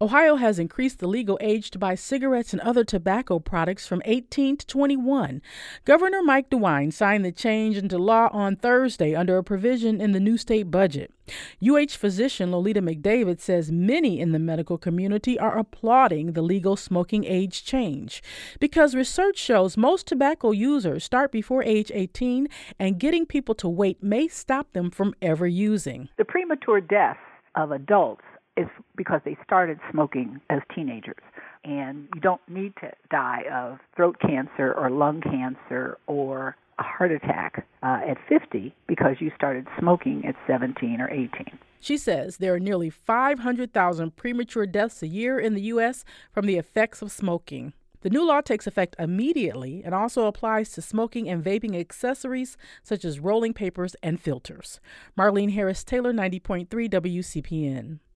Ohio has increased the legal age to buy cigarettes and other tobacco products from 18 to 21. Governor Mike DeWine signed the change into law on Thursday under a provision in the new state budget. UH physician Lolita McDavid says many in the medical community are applauding the legal smoking age change because research shows most tobacco users start before age 18, and getting people to wait may stop them from ever using. The premature deaths of adults is because they started smoking as teenagers. And you don't need to die of throat cancer or lung cancer or a heart attack at 50 because you started smoking at 17 or 18. She says there are nearly 500,000 premature deaths a year in the U.S. from the effects of smoking. The new law takes effect immediately and also applies to smoking and vaping accessories such as rolling papers and filters. Marlene Harris Taylor, 90.3 WCPN.